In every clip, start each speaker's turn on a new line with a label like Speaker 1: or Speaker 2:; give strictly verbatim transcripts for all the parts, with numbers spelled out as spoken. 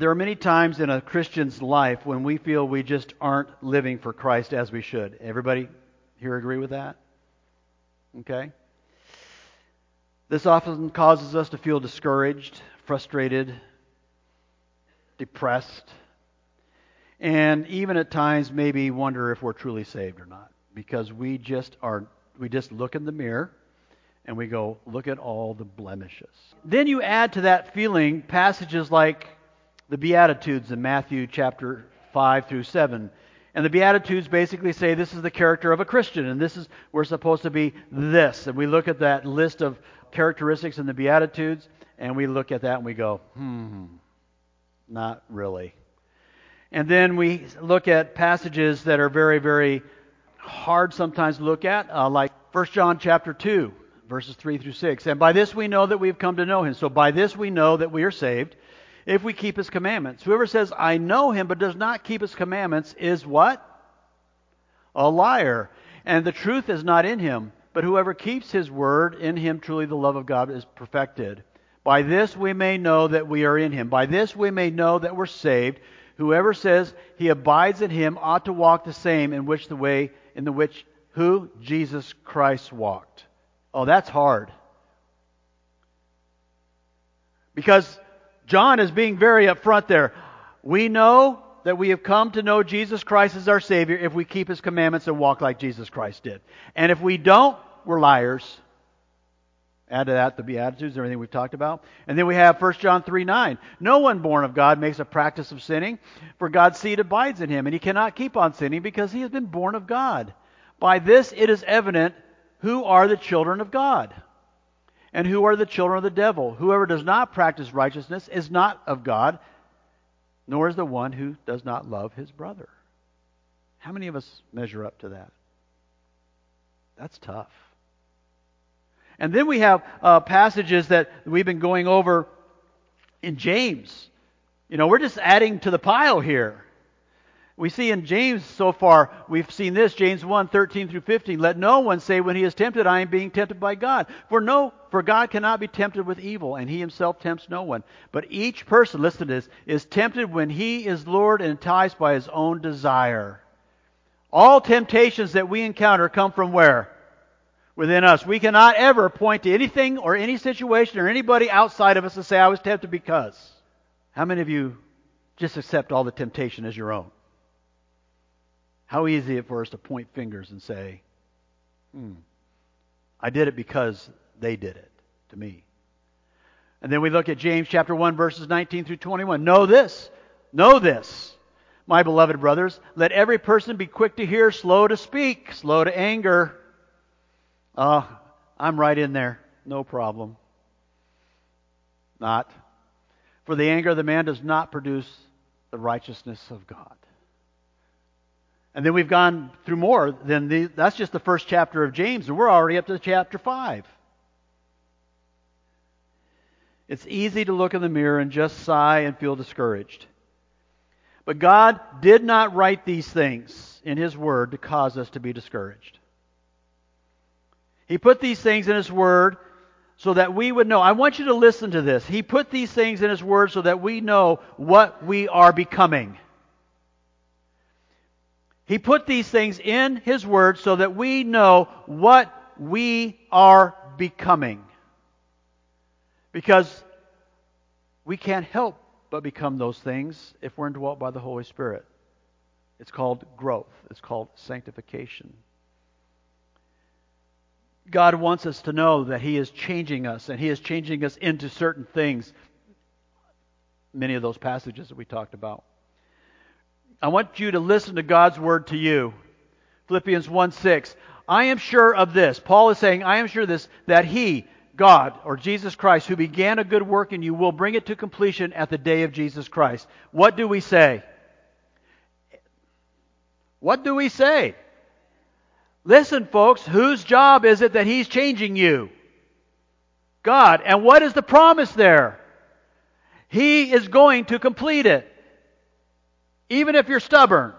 Speaker 1: there are many times in a Christian's life when we feel we just aren't living for Christ as we should. Everybody here agree with that? Okay. This often causes us to feel discouraged, frustrated, depressed, and even at times maybe wonder if we're truly saved or not, because we just are we just look in the mirror and we go, look at all the blemishes. Then you add to that feeling passages like the Beatitudes in Matthew chapter five through seven. And the Beatitudes basically say this is the character of a Christian, and this is we're supposed to be this. And we look at that list of characteristics in the Beatitudes, and we look at that and we go, hmm, not really. And then we look at passages that are very, very hard sometimes to look at, uh, like First John chapter two, verses three through six. And by this we know that we've come to know Him. So by this we know that we are saved, if we keep His commandments. Whoever says, I know Him, but does not keep His commandments is what? A liar. And the truth is not in him. But whoever keeps His word, in him truly the love of God is perfected. By this we may know that we are in Him. By this we may know that we're saved. Whoever says he abides in Him ought to walk the same in which the way in the which who? Jesus Christ walked. Oh, that's hard. Because John is being very upfront there. We know that we have come to know Jesus Christ as our Savior if we keep His commandments and walk like Jesus Christ did. And if we don't, we're liars. Add to that the Beatitudes, everything we've talked about. And then we have First John three nine. No one born of God makes a practice of sinning, for God's seed abides in him, and he cannot keep on sinning because he has been born of God. By this it is evident who are the children of God, and who are the children of the devil. Whoever does not practice righteousness is not of God, nor is the one who does not love his brother. How many of us measure up to that? That's tough. And then we have uh, passages that we've been going over in James. You know, we're just adding to the pile here. We see in James so far, we've seen this, James one, thirteen through fifteen. Let no one say when he is tempted, I am being tempted by God. For no, for God cannot be tempted with evil, and He Himself tempts no one. But each person, listen to this, is tempted when he is lured and enticed by his own desire. All temptations that we encounter come from where? Within us. We cannot ever point to anything or any situation or anybody outside of us and say, I was tempted because. How many of you just accept all the temptation as your own? How easy it for us to point fingers and say, hmm, I did it because they did it to me. And then we look at James chapter one, verses nineteen through twenty-one. Know this, know this, my beloved brothers, let every person be quick to hear, slow to speak, slow to anger. Uh, I'm right in there. No problem. Not. For the anger of the man does not produce the righteousness of God. And then we've gone through more than the, that's just the first chapter of James, and we're already up to chapter five. It's easy to look in the mirror and just sigh and feel discouraged. But God did not write these things in His Word to cause us to be discouraged. He put these things in His Word so that we would know. I want you to listen to this. He put these things in His Word so that we know what we are becoming. He put these things in His Word so that we know what we are becoming. Because we can't help but become those things if we're indwelt by the Holy Spirit. It's called growth. It's called sanctification. God wants us to know that He is changing us, and He is changing us into certain things. Many of those passages that we talked about. I want you to listen to God's word to you. Philippians one six. I am sure of this. Paul is saying, I am sure of this, that He, God, or Jesus Christ, who began a good work in you, will bring it to completion at the day of Jesus Christ. What do we say? What do we say? Listen, folks, whose job is it that He's changing you? God. And what is the promise there? He is going to complete it. Even if you're stubborn,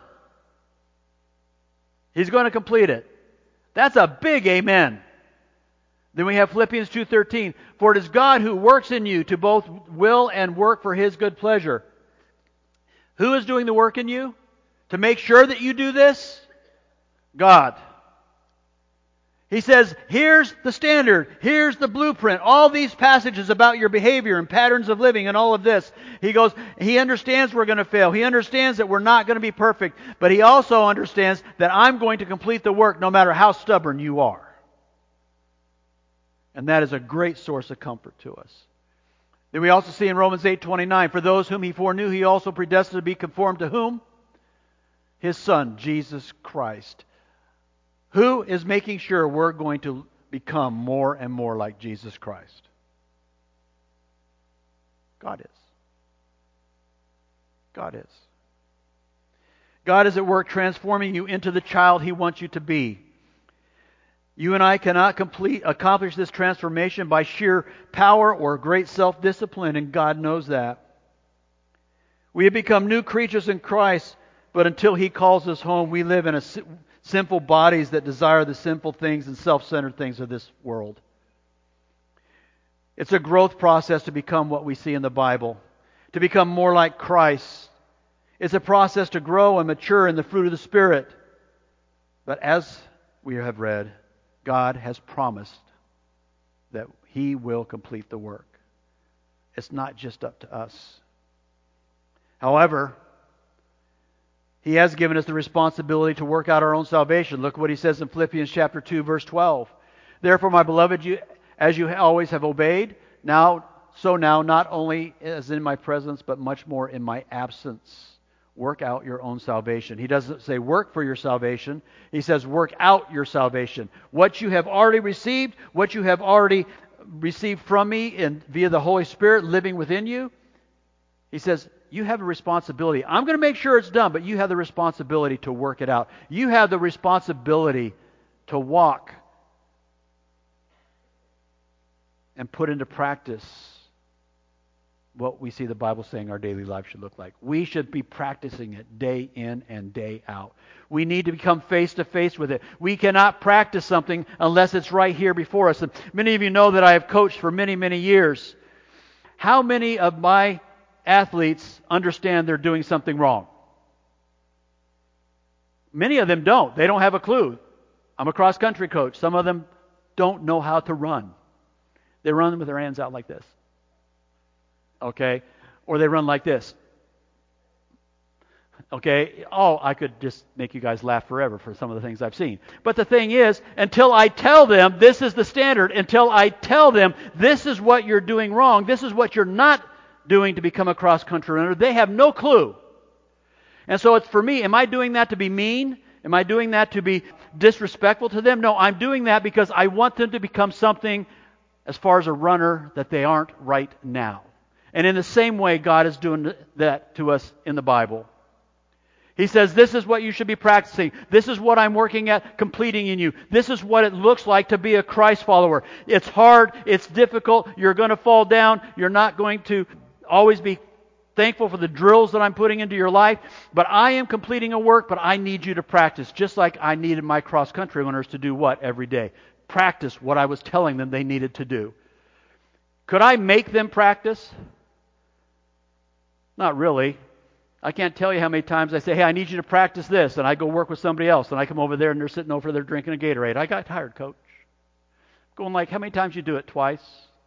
Speaker 1: He's going to complete it. That's a big amen. Then we have Philippians two thirteen. For it is God who works in you to both will and work for His good pleasure. Who is doing the work in you to make sure that you do this? God. He says, here's the standard, here's the blueprint, all these passages about your behavior and patterns of living and all of this. He goes, He understands we're going to fail. He understands that we're not going to be perfect. But He also understands that I'm going to complete the work no matter how stubborn you are. And that is a great source of comfort to us. Then we also see in Romans eight twenty-nine, for those whom He foreknew, He also predestined to be conformed to whom? His Son, Jesus Christ. Who is making sure we're going to become more and more like Jesus Christ? God is. God is. God is at work transforming you into the child He wants you to be. You and I cannot complete, accomplish this transformation by sheer power or great self-discipline, and God knows that. We have become new creatures in Christ, but until He calls us home, we live in a sinful bodies that desire the sinful things and self-centered things of this world. It's a growth process to become what we see in the Bible, to become more like Christ. It's a process to grow and mature in the fruit of the Spirit. But as we have read, God has promised that He will complete the work. It's not just up to us. However, He has given us the responsibility to work out our own salvation. Look what He says in Philippians chapter two, verse twelve. Therefore, my beloved, you, as you always have obeyed, now so now, not only as in my presence, but much more in my absence, work out your own salvation. He doesn't say work for your salvation. He says work out your salvation. What you have already received, what you have already received from me and via the Holy Spirit living within you, He says, you have a responsibility. I'm going to make sure it's done, but you have the responsibility to work it out. You have the responsibility to walk and put into practice what we see the Bible saying our daily life should look like. We should be practicing it day in and day out. We need to become face to face with it. We cannot practice something unless it's right here before us. And many of you know that I have coached for many, many years. How many of my athletes understand they're doing something wrong? Many of them don't. They don't have a clue. I'm a cross-country coach. Some of them don't know how to run. They run with their hands out like this. Okay? Or they run like this. Okay? Oh, I could just make you guys laugh forever for some of the things I've seen. But the thing is, until I tell them this is the standard, until I tell them this is what you're doing wrong, this is what you're not doing to become a cross-country runner, they have no clue. And so it's for me, am I doing that to be mean? Am I doing that to be disrespectful to them? No, I'm doing that because I want them to become something as far as a runner that they aren't right now. And in the same way, God is doing that to us in the Bible. He says, this is what you should be practicing. This is what I'm working at completing in you. This is what it looks like to be a Christ follower. It's hard. It's difficult. You're going to fall down. You're not going to always be thankful for the drills that I'm putting into your life. But I am completing a work, but I need you to practice. Just like I needed my cross-country runners to do what every day? Practice what I was telling them they needed to do. Could I make them practice? Not really. I can't tell you how many times I say, hey, I need you to practice this, and I go work with somebody else, and I come over there and they're sitting over there drinking a Gatorade. I got tired, coach. Going like, how many times you do it? Twice?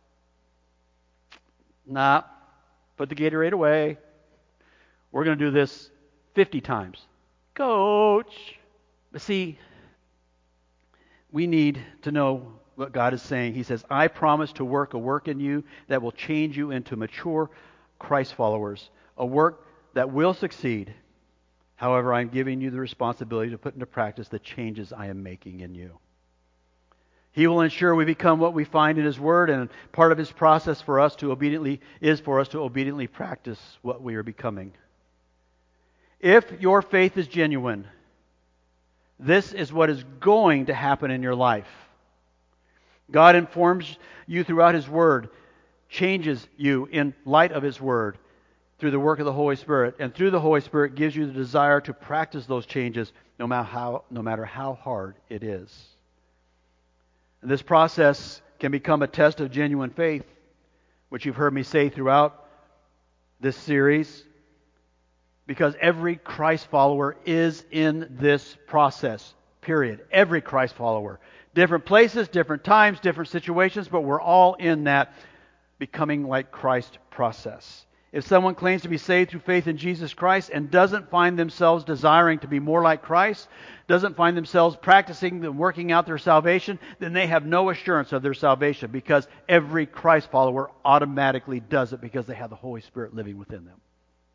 Speaker 1: Nah. Put the Gatorade away. We're going to do this fifty times. Coach. But see, we need to know what God is saying. He says, I promise to work a work in you that will change you into mature Christ followers. A work that will succeed. However, I'm giving you the responsibility to put into practice the changes I am making in you. He will ensure we become what we find in His Word, and part of His process for us to obediently is for us to obediently practice what we are becoming. If your faith is genuine, this is what is going to happen in your life. God informs you throughout His Word, changes you in light of His Word through the work of the Holy Spirit, and through the Holy Spirit gives you the desire to practice those changes no matter how, no matter how hard it is. And this process can become a test of genuine faith, which you've heard me say throughout this series. Because every Christ follower is in this process, period. Every Christ follower. Different places, different times, different situations, but we're all in that becoming like Christ process. If someone claims to be saved through faith in Jesus Christ and doesn't find themselves desiring to be more like Christ, doesn't find themselves practicing and working out their salvation, then they have no assurance of their salvation, because every Christ follower automatically does it because they have the Holy Spirit living within them.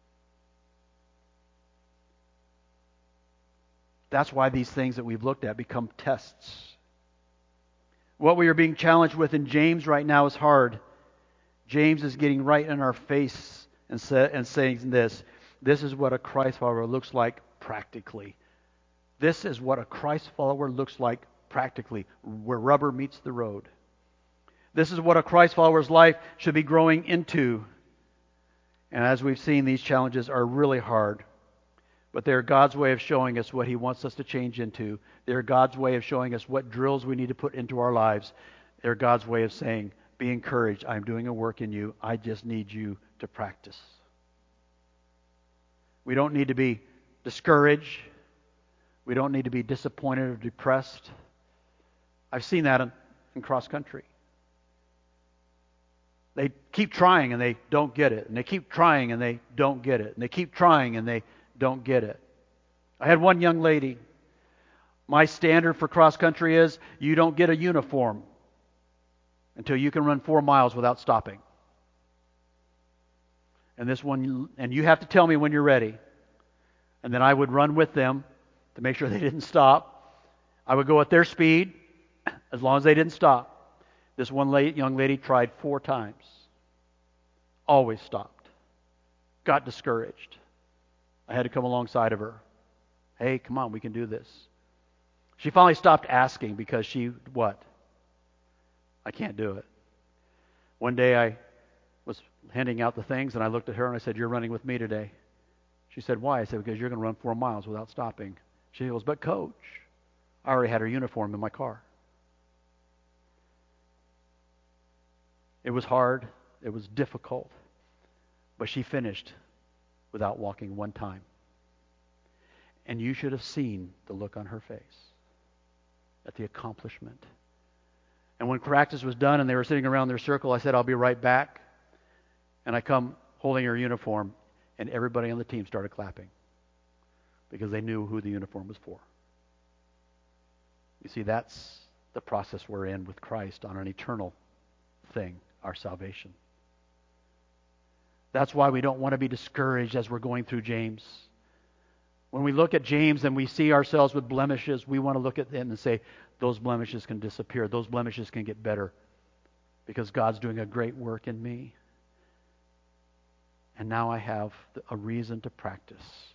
Speaker 1: That's why these things that we've looked at become tests. What we are being challenged with in James right now is hard. James is getting right in our face and, say, and saying this. This is what a Christ follower looks like practically. This is what a Christ follower looks like practically, where rubber meets the road. This is what a Christ follower's life should be growing into. And as we've seen, these challenges are really hard. But they're God's way of showing us what He wants us to change into. They're God's way of showing us what drills we need to put into our lives. They're God's way of saying, be encouraged. I'm doing a work in you. I just need you to practice. We don't need to be discouraged. We don't need to be disappointed or depressed. I've seen that in, in cross country. They keep trying and they don't get it. And they keep trying and they don't get it. And they keep trying and they don't get it. I had one young lady. My standard for cross country is you don't get a uniform until you can run four miles without stopping. And this one, and you have to tell me when you're ready. And then I would run with them to make sure they didn't stop. I would go at their speed as long as they didn't stop. This one lady, young lady tried four times. Always stopped. Got discouraged. I had to come alongside of her. Hey, come on, we can do this. She finally stopped asking because she, what? I can't do it. One day I was handing out the things and I looked at her and I said, you're running with me today. She said, why? I said, because you're going to run four miles without stopping. She goes, but coach, I already had her uniform in my car. It was hard. It was difficult. But she finished without walking one time. And you should have seen the look on her face at the accomplishment. And when practice was done and they were sitting around their circle, I said, I'll be right back. And I come holding her uniform, and everybody on the team started clapping because they knew who the uniform was for. You see, that's the process we're in with Christ on an eternal thing, our salvation. That's why we don't want to be discouraged as we're going through James. When we look at James and we see ourselves with blemishes, we want to look at them and say, those blemishes can disappear. Those blemishes can get better because God's doing a great work in me. And now I have a reason to practice.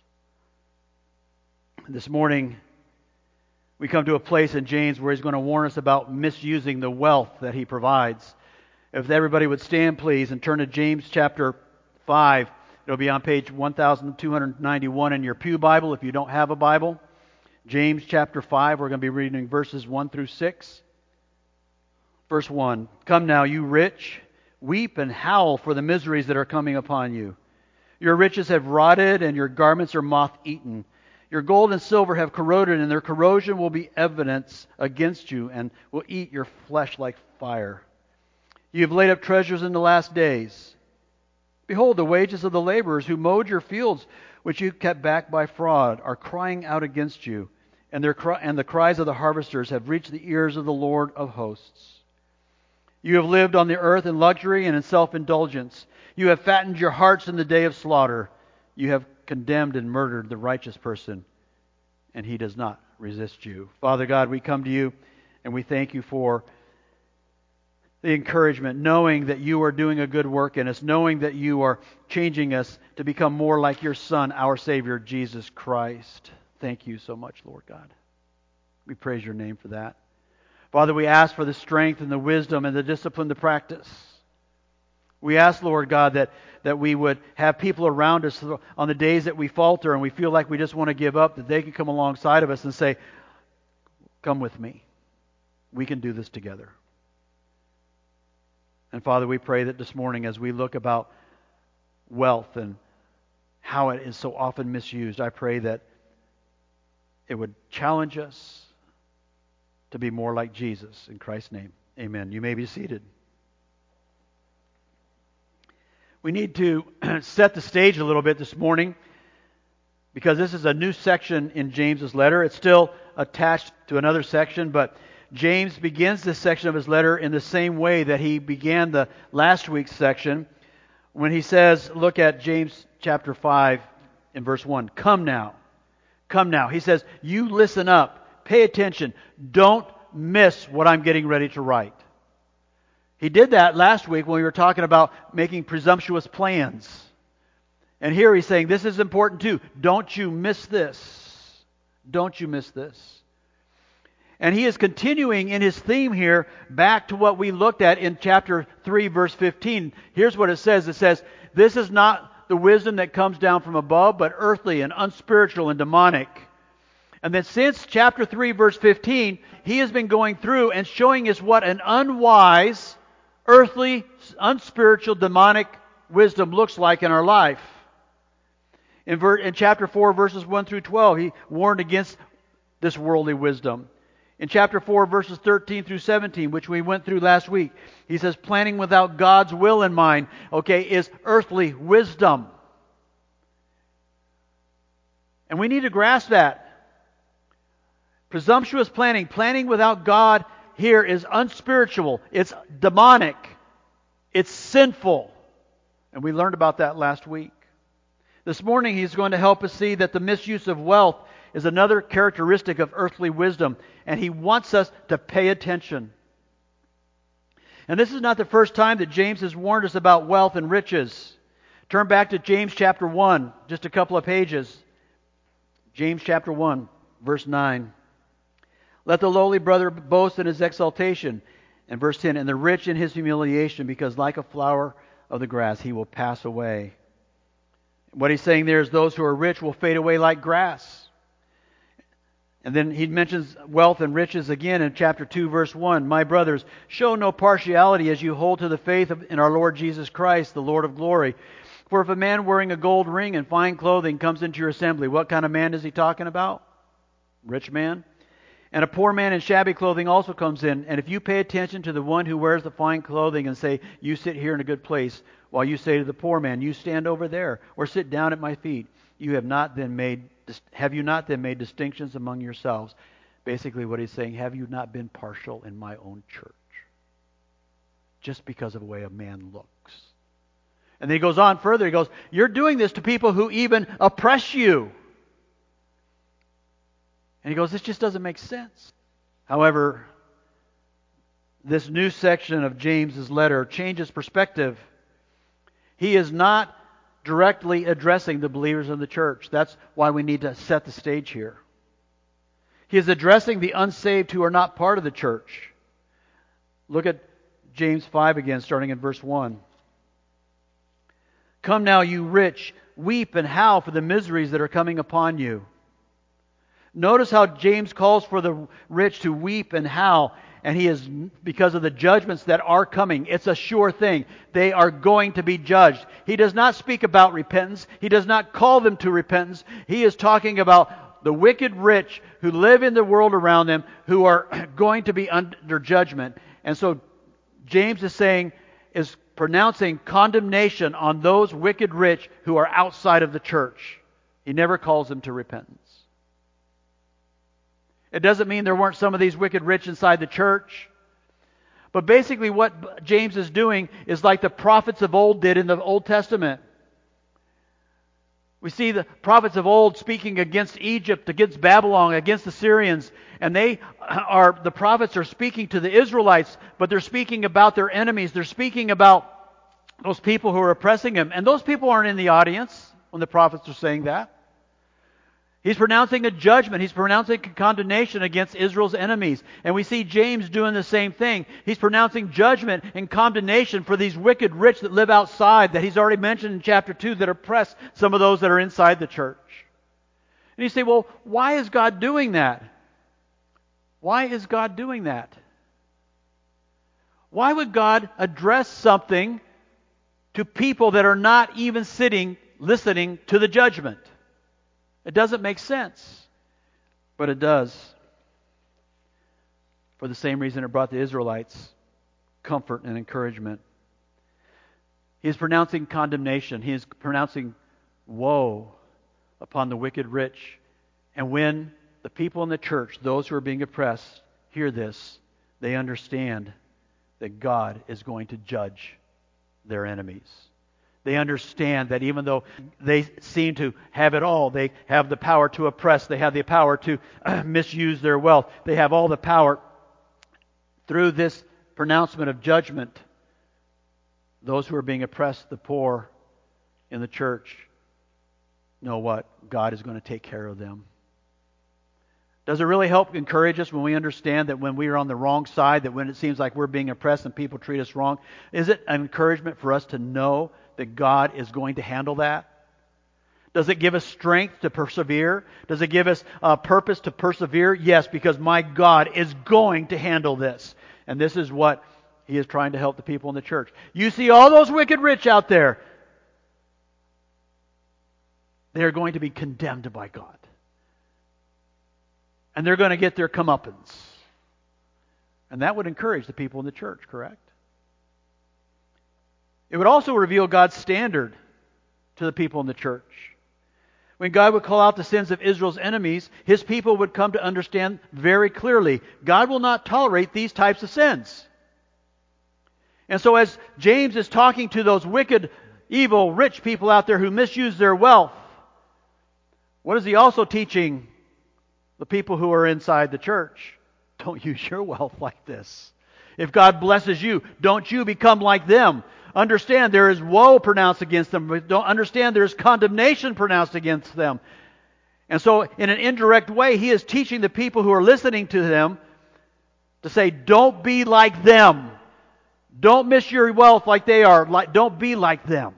Speaker 1: This morning, we come to a place in James where he's going to warn us about misusing the wealth that he provides. If everybody would stand, please, and turn to James chapter five. It'll be on page one thousand two hundred ninety-one in your pew Bible if you don't have a Bible. James chapter five, we're going to be reading verses one through six. Verse one, come now, you rich, weep and howl for the miseries that are coming upon you. Your riches have rotted and your garments are moth-eaten. Your gold and silver have corroded, and their corrosion will be evidence against you and will eat your flesh like fire. You have laid up treasures in the last days. Behold, the wages of the laborers who mowed your fields, which you kept back by fraud, are crying out against you, and their cry, and the cries of the harvesters have reached the ears of the Lord of hosts. You have lived on the earth in luxury and in self-indulgence. You have fattened your hearts in the day of slaughter. You have condemned and murdered the righteous person, and he does not resist you. Father God, we come to you, and we thank you for the encouragement, knowing that you are doing a good work in us, knowing that you are changing us to become more like your Son, our Savior, Jesus Christ. Thank you so much, Lord God. We praise your name for that. Father, we ask for the strength and the wisdom and the discipline to practice. We ask, Lord God, that, that we would have people around us on the days that we falter and we feel like we just want to give up, that they can come alongside of us and say, come with me. We can do this together. And Father, we pray that this morning as we look about wealth and how it is so often misused. I pray that it would challenge us to be more like Jesus. In Christ's name, amen. You may be seated. We need to set the stage a little bit this morning because this is a new section in James's letter. It's still attached to another section, but James begins this section of his letter in the same way that he began the last week's section when he says, look at James chapter five in verse one. Come now. Come now. He says, you listen up. Pay attention. Don't miss what I'm getting ready to write. He did that last week when we were talking about making presumptuous plans. And here he's saying, this is important too. Don't you miss this. Don't you miss this. And he is continuing in his theme here back to what we looked at in chapter three, verse fifteen. Here's what it says. It says, this is not the wisdom that comes down from above, but earthly and unspiritual and demonic. And then since chapter three, verse fifteen, he has been going through and showing us what an unwise, earthly, unspiritual, demonic wisdom looks like in our life. In, ver- in chapter four, verses one through twelve, he warned against this worldly wisdom. In chapter four, verses thirteen through seventeen, which we went through last week, he says, planning without God's will in mind, okay, is earthly wisdom. And we need to grasp that. Presumptuous planning, planning without God here is unspiritual. It's demonic. It's sinful. And we learned about that last week. This morning he's going to help us see that the misuse of wealth is another characteristic of earthly wisdom. And he wants us to pay attention. And this is not the first time that James has warned us about wealth and riches. Turn back to James chapter one, just a couple of pages. James chapter one, verse nine. Let the lowly brother boast in his exaltation. And verse ten, and the rich in his humiliation, because like a flower of the grass he will pass away. What he's saying there is those who are rich will fade away like grass. And then he mentions wealth and riches again in chapter two, verse one. My brothers, show no partiality as you hold to the faith of, in our Lord Jesus Christ, the Lord of glory. For if a man wearing a gold ring and fine clothing comes into your assembly, what kind of man is he talking about? Rich man. And a poor man in shabby clothing also comes in. And if you pay attention to the one who wears the fine clothing and say, you sit here in a good place, while you say to the poor man, you stand over there, or sit down at my feet, you have not then made have you not then made distinctions among yourselves? Basically what he's saying, have you not been partial in my own church? Just because of the way a man looks. And then he goes on further, he goes, you're doing this to people who even oppress you. And he goes, this just doesn't make sense. However, this new section of James's letter changes perspective. He is not directly addressing the believers in the church. That's why we need to set the stage here. He is addressing the unsaved who are not part of the church. Look at James five again, starting in verse one. Come now, you rich, weep and howl for the miseries that are coming upon you. Notice how James calls for the rich to weep and howl. And he is, because of the judgments that are coming, it's a sure thing. They are going to be judged. He does not speak about repentance. He does not call them to repentance. He is talking about the wicked rich who live in the world around them who are going to be under judgment. And so James is saying, is pronouncing condemnation on those wicked rich who are outside of the church. He never calls them to repentance. It doesn't mean there weren't some of these wicked rich inside the church. But basically what James is doing is like the prophets of old did in the Old Testament. We see the prophets of old speaking against Egypt, against Babylon, against the Syrians. And they are, the prophets are speaking to the Israelites, but they're speaking about their enemies. They're speaking about those people who are oppressing them. And those people aren't in the audience when the prophets are saying that. He's pronouncing a judgment. He's pronouncing a condemnation against Israel's enemies. And we see James doing the same thing. He's pronouncing judgment and condemnation for these wicked rich that live outside, that he's already mentioned in chapter two, that oppress some of those that are inside the church. And you say, well, why is God doing that? Why is God doing that? Why would God address something to people that are not even sitting listening to the judgment. It doesn't make sense, but it does. For the same reason it brought the Israelites comfort and encouragement. He is pronouncing condemnation. He is pronouncing woe upon the wicked rich. And when the people in the church, those who are being oppressed, hear this, they understand that God is going to judge their enemies. They understand that even though they seem to have it all, they have the power to oppress, they have the power to misuse their wealth, they have all the power. Through this pronouncement of judgment, those who are being oppressed, the poor in the church, know what? God is going to take care of them. Does it really help encourage us when we understand that when we are on the wrong side, that when it seems like we're being oppressed and people treat us wrong, is it an encouragement for us to know that God is going to handle that? Does it give us strength to persevere? Does it give us a purpose to persevere? Yes, because my God is going to handle this. And this is what He is trying to help the people in the church. You see all those wicked rich out there. They are going to be condemned by God. And they're going to get their comeuppance. And that would encourage the people in the church, correct? It would also reveal God's standard to the people in the church. When God would call out the sins of Israel's enemies, His people would come to understand very clearly, God will not tolerate these types of sins. And so as James is talking to those wicked, evil, rich people out there who misuse their wealth, what is he also teaching the people who are inside the church? Don't use your wealth like this. If God blesses you, don't you become like them. Understand there is woe pronounced against them. But don't understand there is condemnation pronounced against them. And so in an indirect way, he is teaching the people who are listening to them to say, don't be like them. Don't miss your wealth like they are. Like, don't be like them.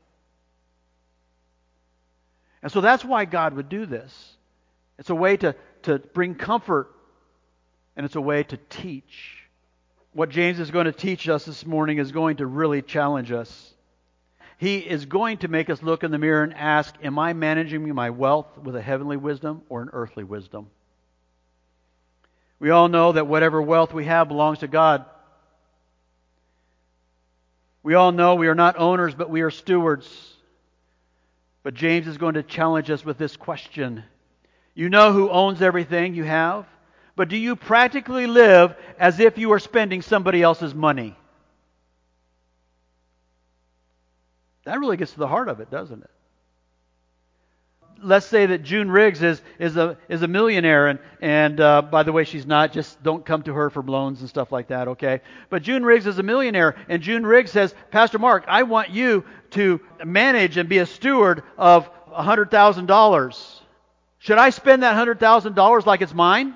Speaker 1: And so that's why God would do this. It's a way to, to bring comfort, and it's a way to teach. What James is going to teach us this morning is going to really challenge us. He is going to make us look in the mirror and ask, am I managing my wealth with a heavenly wisdom or an earthly wisdom? We all know that whatever wealth we have belongs to God. We all know we are not owners, but we are stewards. But James is going to challenge us with this question. You know who owns everything you have, but do you practically live as if you are spending somebody else's money? That really gets to the heart of it, doesn't it? Let's say that June Riggs is is a is a millionaire, and and uh, by the way, she's not. Just don't come to her for loans and stuff like that, okay? But June Riggs is a millionaire, and June Riggs says, Pastor Mark, I want you to manage and be a steward of a hundred thousand dollars. Should I spend that hundred thousand dollars like it's mine?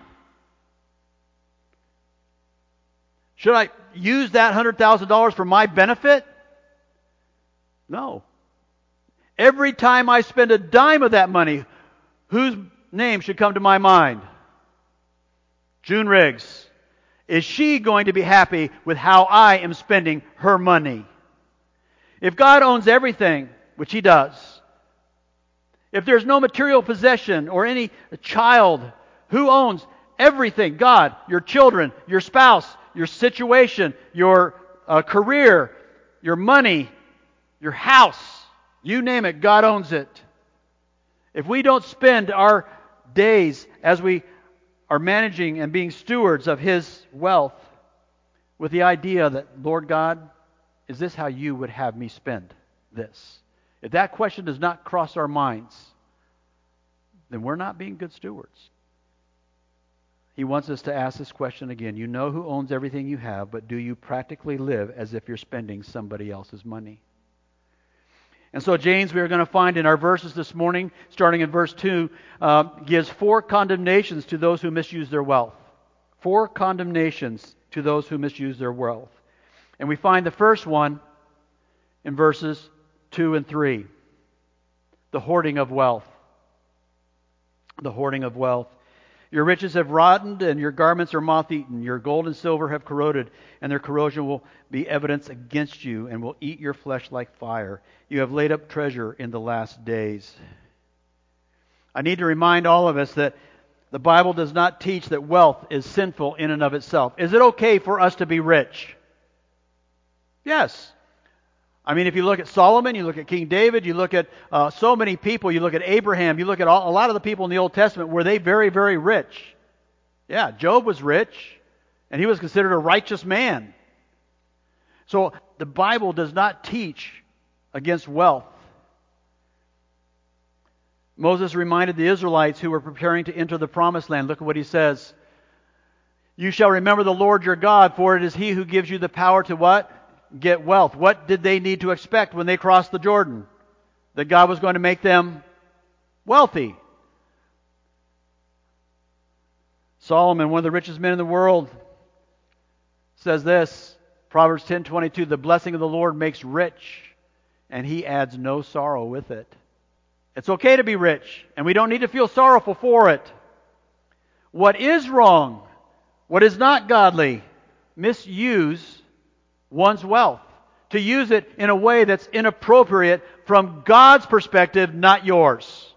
Speaker 1: Should I use that hundred thousand dollars for my benefit? No. Every time I spend a dime of that money, whose name should come to my mind? June Riggs. Is she going to be happy with how I am spending her money? If God owns everything, which He does, if there's no material possession or any child, who owns everything? God, your children, your spouse, your situation, your uh, career, your money, your house. You name it, God owns it. If we don't spend our days as we are managing and being stewards of His wealth with the idea that, Lord God, is this how you would have me spend this? If that question does not cross our minds, then we're not being good stewards. He wants us to ask this question again. You know who owns everything you have, but do you practically live as if you're spending somebody else's money? And so James, we are going to find in our verses this morning, starting in verse two, uh, gives four condemnations to those who misuse their wealth. Four condemnations to those who misuse their wealth. And we find the first one in verses two and three. The hoarding of wealth. The hoarding of wealth. Your riches have rotted, and your garments are moth-eaten. Your gold and silver have corroded, and their corrosion will be evidence against you, and will eat your flesh like fire. You have laid up treasure in the last days. I need to remind all of us that the Bible does not teach that wealth is sinful in and of itself. Is it okay for us to be rich? Yes. I mean, if you look at Solomon, you look at King David, you look at uh, so many people, you look at Abraham, you look at all, a lot of the people in the Old Testament, were they very, very rich? Yeah, Job was rich, and he was considered a righteous man. So the Bible does not teach against wealth. Moses reminded the Israelites who were preparing to enter the promised land. Look at what he says. You shall remember the Lord your God, for it is He who gives you the power to what? Get wealth. What did they need to expect when they crossed the Jordan? That God was going to make them wealthy. Solomon, one of the richest men in the world, says this, Proverbs ten twenty-two, the blessing of the Lord makes rich, and He adds no sorrow with it. It's okay to be rich, and we don't need to feel sorrowful for it. What is wrong, what is not godly, misuse one's wealth. To use it in a way that's inappropriate from God's perspective, not yours.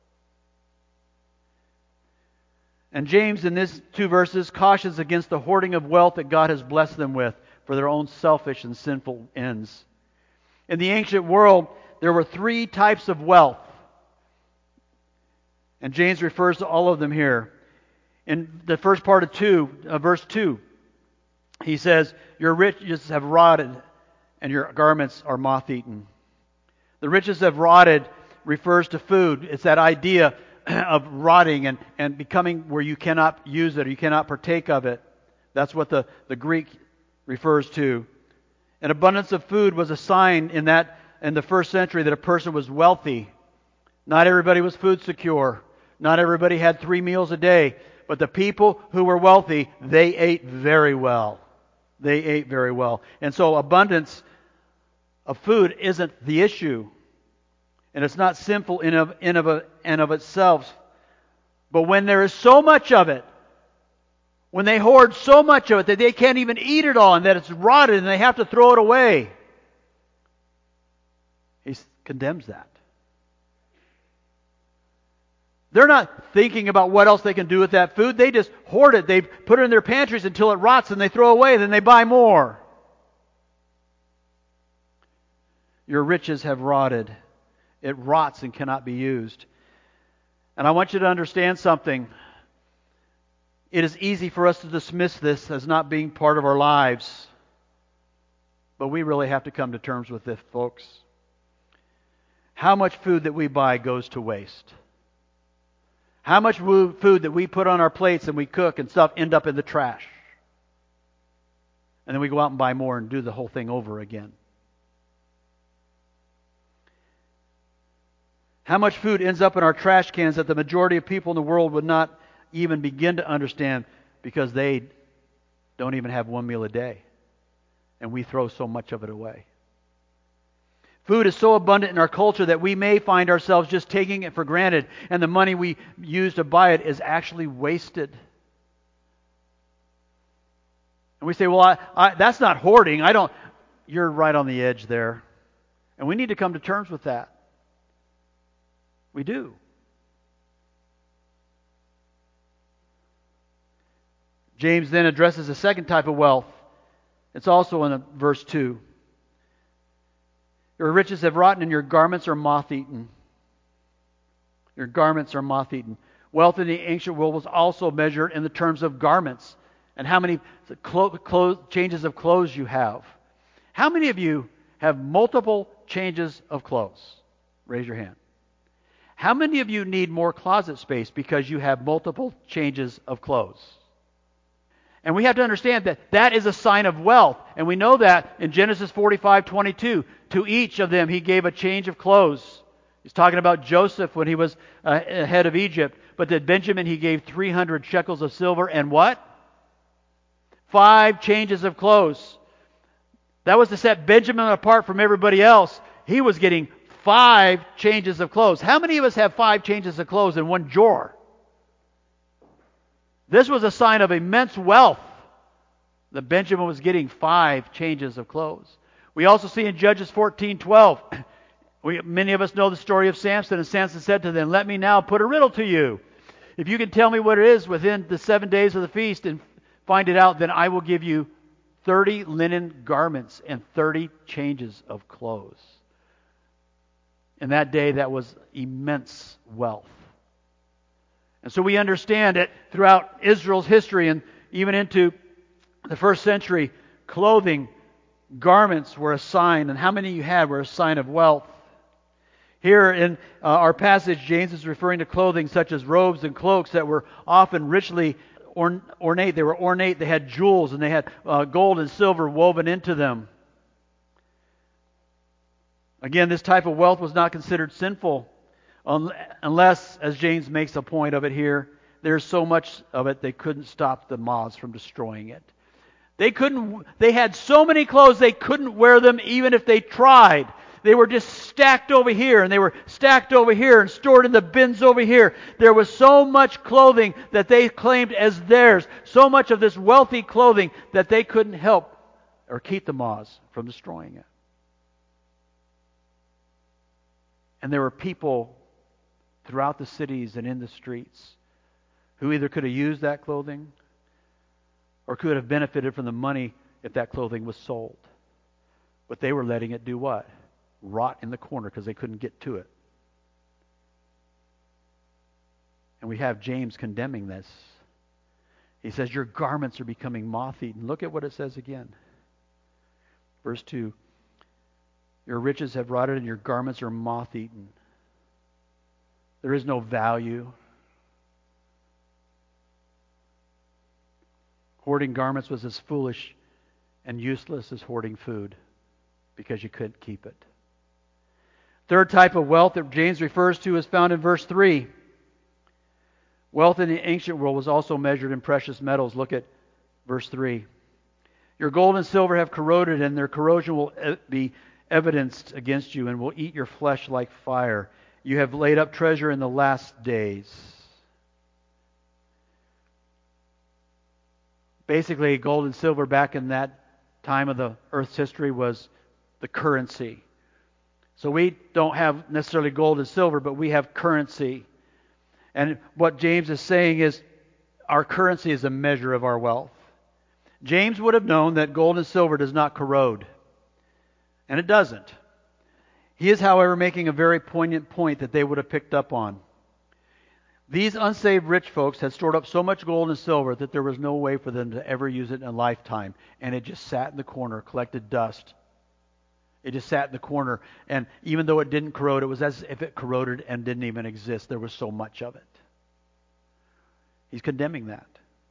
Speaker 1: And James, in these two verses, cautions against the hoarding of wealth that God has blessed them with for their own selfish and sinful ends. In the ancient world, there were three types of wealth. And James refers to all of them here. In the first part of two, uh, verse two, he says, your riches have rotted, and your garments are moth-eaten. The riches have rotted refers to food. It's that idea of rotting and, and becoming where you cannot use it or you cannot partake of it. That's what the, the Greek refers to. An abundance of food was a sign in that in the first century that a person was wealthy. Not everybody was food secure. Not everybody had three meals a day. But the people who were wealthy, they ate very well. They ate very well. And so abundance of food isn't the issue. And it's not sinful in of, in of, and of itself. But when there is so much of it, when they hoard so much of it that they can't even eat it all and that it's rotted and they have to throw it away, he condemns that. They're not thinking about what else they can do with that food. They just hoard it. They put it in their pantries until it rots and they throw it away. Then they buy more. Your riches have rotted. It rots and cannot be used. And I want you to understand something. It is easy for us to dismiss this as not being part of our lives. But we really have to come to terms with this, folks. How much food that we buy goes to waste? How much food that we put on our plates and we cook and stuff end up in the trash? And then we go out and buy more and do the whole thing over again. How much food ends up in our trash cans that the majority of people in the world would not even begin to understand because they don't even have one meal a day. And we throw so much of it away. Food is so abundant in our culture that we may find ourselves just taking it for granted, and the money we use to buy it is actually wasted. And we say, well, I, I, that's not hoarding. I don't. You're right on the edge there. And we need to come to terms with that. We do. James then addresses a second type of wealth. It's also in verse two. Your riches have rotten and your garments are moth-eaten. Your garments are moth-eaten. Wealth in the ancient world was also measured in the terms of garments and how many clo- clo- changes of clothes you have. How many of you have multiple changes of clothes? Raise your hand. How many of you need more closet space because you have multiple changes of clothes? And we have to understand that that is a sign of wealth. And we know that in Genesis forty-five twenty-two. To each of them he gave a change of clothes. He's talking about Joseph when he was uh, head of Egypt. But to Benjamin he gave three hundred shekels of silver and what? Five changes of clothes. That was to set Benjamin apart from everybody else. He was getting five changes of clothes. How many of us have five changes of clothes in one drawer? This was a sign of immense wealth that Benjamin was getting five changes of clothes. We also see in Judges fourteen twelve, we, many of us know the story of Samson, and Samson said to them, "Let me now put a riddle to you. If you can tell me what it is within the seven days of the feast and find it out, then I will give you thirty linen garments and thirty changes of clothes." In that day, that was immense wealth. And so we understand that throughout Israel's history and even into the first century, clothing, garments were a sign, and how many you had were a sign of wealth. Here in uh, our passage, James is referring to clothing such as robes and cloaks that were often richly orn- ornate. They were ornate, they had jewels, and they had uh, gold and silver woven into them. Again, this type of wealth was not considered sinful un- unless, as James makes a point of it here, there's so much of it they couldn't stop the moths from destroying it. They couldn't. They had so many clothes they couldn't wear them even if they tried. They were just stacked over here, and they were stacked over here, and stored in the bins over here. There was so much clothing that they claimed as theirs, so much of this wealthy clothing that they couldn't help or keep the moths from destroying it. And there were people throughout the cities and in the streets who either could have used that clothing or could have benefited from the money if that clothing was sold. But they were letting it do what? Rot in the corner because they couldn't get to it. And we have James condemning this. He says, your garments are becoming moth-eaten. Look at what it says again. Verse two. Your riches have rotted and your garments are moth-eaten. There is no value. Hoarding garments was as foolish and useless as hoarding food because you couldn't keep it. Third type of wealth that James refers to is found in verse three. Wealth in the ancient world was also measured in precious metals. Look at verse three. Your gold and silver have corroded, and their corrosion will be evidenced against you and will eat your flesh like fire. You have laid up treasure in the last days. Basically, gold and silver back in that time of the earth's history was the currency. So we don't have necessarily gold and silver, but we have currency. And what James is saying is our currency is a measure of our wealth. James would have known that gold and silver does not corrode. And it doesn't. He is, however, making a very poignant point that they would have picked up on. These unsaved rich folks had stored up so much gold and silver that there was no way for them to ever use it in a lifetime. And it just sat in the corner, collected dust. It just sat in the corner. And even though it didn't corrode, it was as if it corroded and didn't even exist. There was so much of it. He's condemning that.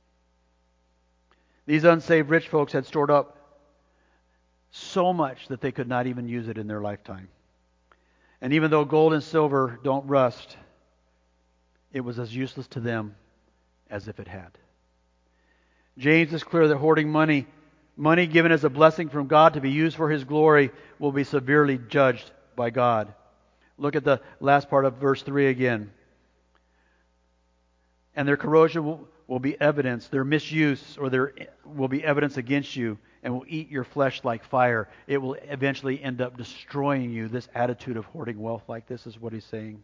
Speaker 1: These unsaved rich folks had stored up so much that they could not even use it in their lifetime. And even though gold and silver don't rust, it was as useless to them as if it had. James is clear that hoarding money, money given as a blessing from God to be used for His glory, will be severely judged by God. Look at the last part of verse three again. And their corrosion will, will be evidence, their misuse or their will be evidence against you, and will eat your flesh like fire. It will eventually end up destroying you. This attitude of hoarding wealth like this is what he's saying.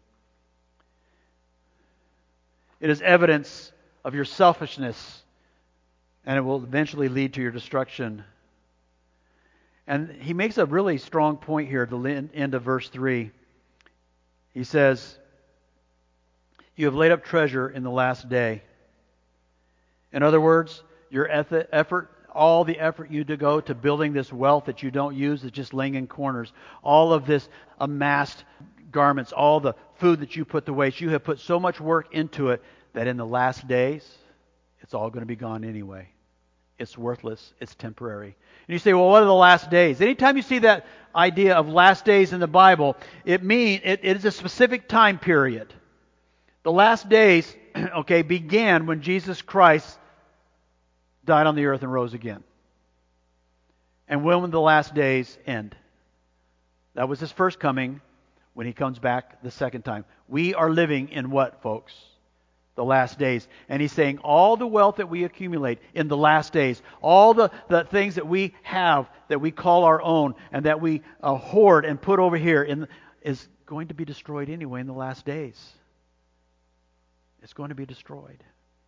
Speaker 1: It is evidence of your selfishness, and it will eventually lead to your destruction. And he makes a really strong point here at the end of verse three. He says, you have laid up treasure in the last day. In other words, your effort, all the effort you to go to building this wealth that you don't use is just laying in corners. All of this amassed garments, all the food that you put to waste, you have put so much work into it that in the last days, it's all going to be gone anyway. It's worthless. It's temporary. And you say, well, what are the last days? Anytime you see that idea of last days in the Bible, it means it, it is a specific time period. The last days, okay, began when Jesus Christ died on the earth and rose again. And when will the last days end? That was His first coming, when He comes back the second time. We are living in what, folks? the last days. And he's saying all the wealth that we accumulate in the last days, all the, the things that we have that we call our own and that we uh, hoard and put over here in, is going to be destroyed anyway in the last days. It's going to be destroyed.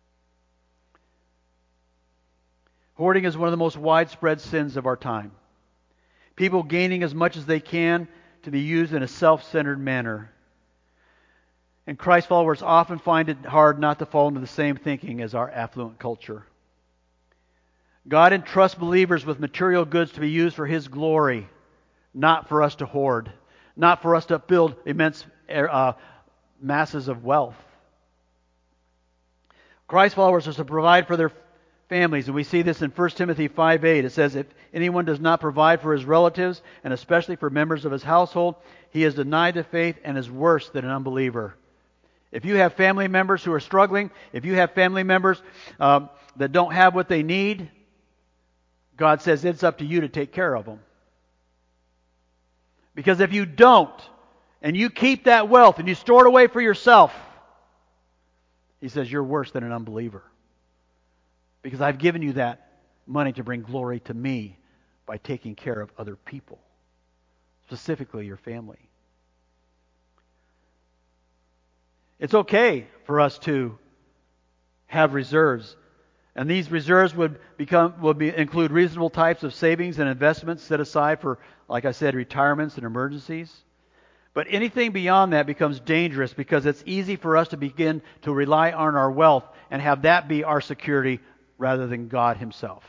Speaker 1: Hoarding is one of the most widespread sins of our time. People gaining as much as they can to be used in a self-centered manner. And Christ followers often find it hard not to fall into the same thinking as our affluent culture. God entrusts believers with material goods to be used for His glory, not for us to hoard, not for us to build immense uh, masses of wealth. Christ followers are to provide for their families, and we see this in First Timothy five eight. It says, if anyone does not provide for his relatives, and especially for members of his household, he is denied the faith and is worse than an unbeliever. If you have family members who are struggling, if you have family members um, that don't have what they need, God says it's up to you to take care of them. Because if you don't, and you keep that wealth and you store it away for yourself, He says you're worse than an unbeliever. Because I've given you that money to bring glory to me by taking care of other people, specifically your family. It's okay for us to have reserves. And these reserves would become would be include reasonable types of savings and investments set aside for, like I said, retirements and emergencies. But anything beyond that becomes dangerous because it's easy for us to begin to rely on our wealth and have that be our security rather than God Himself.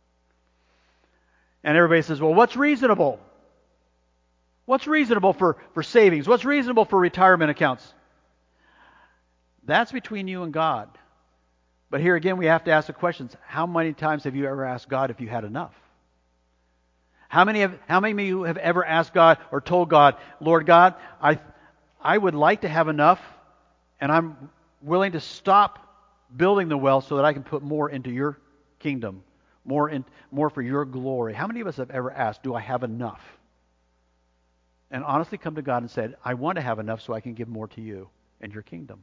Speaker 1: And everybody says, well, what's reasonable? What's reasonable for, for savings? What's reasonable for retirement accounts? That's between you and God. But here again, we have to ask the questions. How many times have you ever asked God if you had enough? How many of how many of you have ever asked God or told God, Lord God, I I would like to have enough, and I'm willing to stop building the wealth so that I can put more into your kingdom, more in more for your glory. How many of us have ever asked, do I have enough? And honestly come to God and said, I want to have enough so I can give more to you and your kingdom.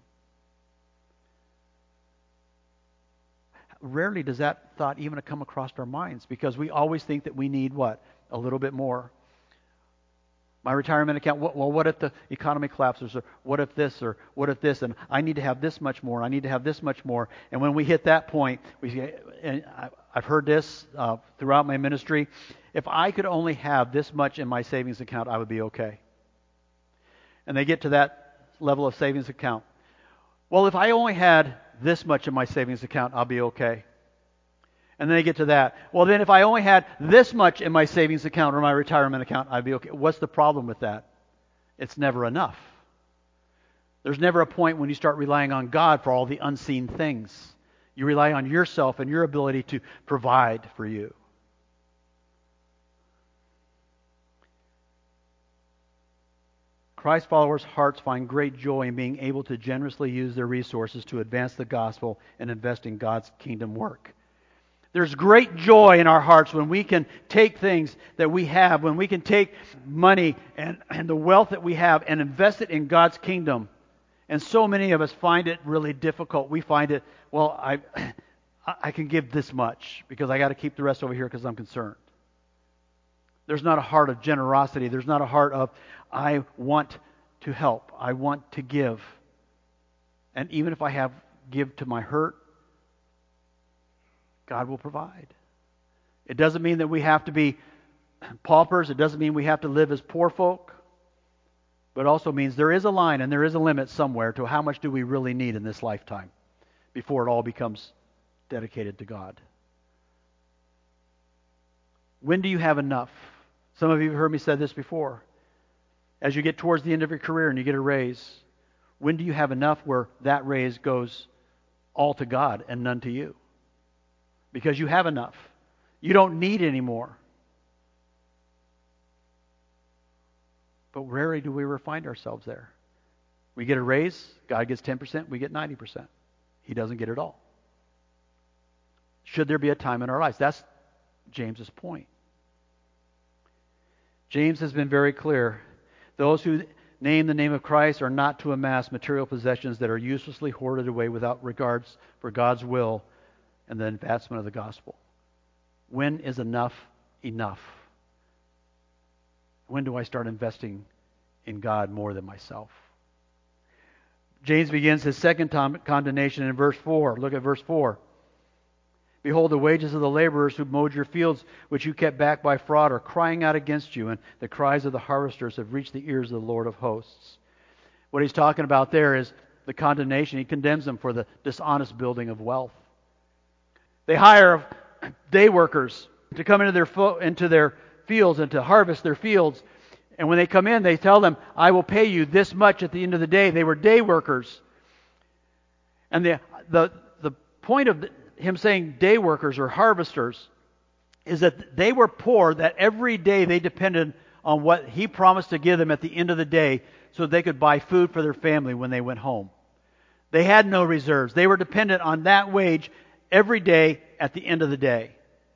Speaker 1: Rarely does that thought even come across our minds because we always think that we need what? A little bit more. My retirement account, well, what if the economy collapses? Or what if this? Or what if this? And I need to have this much more. I need to have this much more. And when we hit that point, we, and I've heard this uh, throughout my ministry, if I could only have this much in my savings account, I would be okay. And they get to that level of savings account. Well, if I only had this much in my savings account, I'll be okay. And then they get to that. Well, then if I only had this much in my savings account or my retirement account, I'd be okay. What's the problem with that? It's never enough. There's never a point when you start relying on God for all the unseen things. You rely on yourself and your ability to provide for you. Christ followers' hearts find great joy in being able to generously use their resources to advance the gospel and invest in God's kingdom work. There's great joy in our hearts when we can take things that we have, when we can take money and, and the wealth that we have and invest it in God's kingdom. And so many of us find it really difficult. We find it, well, I, I can give this much because I got to keep the rest over here because I'm concerned. There's not a heart of generosity. There's not a heart of, I want to help. I want to give. And even if I have give to my hurt, God will provide. It doesn't mean that we have to be paupers. It doesn't mean we have to live as poor folk. But it also means there is a line and there is a limit somewhere to how much do we really need in this lifetime before it all becomes dedicated to God. When do you have enough? Some of you have heard me say this before. As you get towards the end of your career and you get a raise, when do you have enough where that raise goes all to God and none to you? Because you have enough. You don't need any more. But rarely do we ever find ourselves there. We get a raise, God gets ten percent, we get ninety percent. He doesn't get it all. Should there be a time in our lives? That's James's point. James has been very clear. Those who name the name of Christ are not to amass material possessions that are uselessly hoarded away without regards for God's will and the advancement of the gospel. When is enough enough? When do I start investing in God more than myself? James begins his second condemnation in verse four. Look at verse four. Behold, the wages of the laborers who mowed your fields, which you kept back by fraud, are crying out against you, and the cries of the harvesters have reached the ears of the Lord of hosts. What he's talking about there is the condemnation. He condemns them for the dishonest building of wealth. They hire day workers to come into their fo- into their fields and to harvest their fields. And when they come in, they tell them, I will pay you this much at the end of the day. They were day workers. And the the, the point of the, him saying day workers or harvesters is that they were poor, that every day they depended on what he promised to give them at the end of the day so they could buy food for their family when they went home. They had no reserves. They were dependent on that wage every day at the end of the day.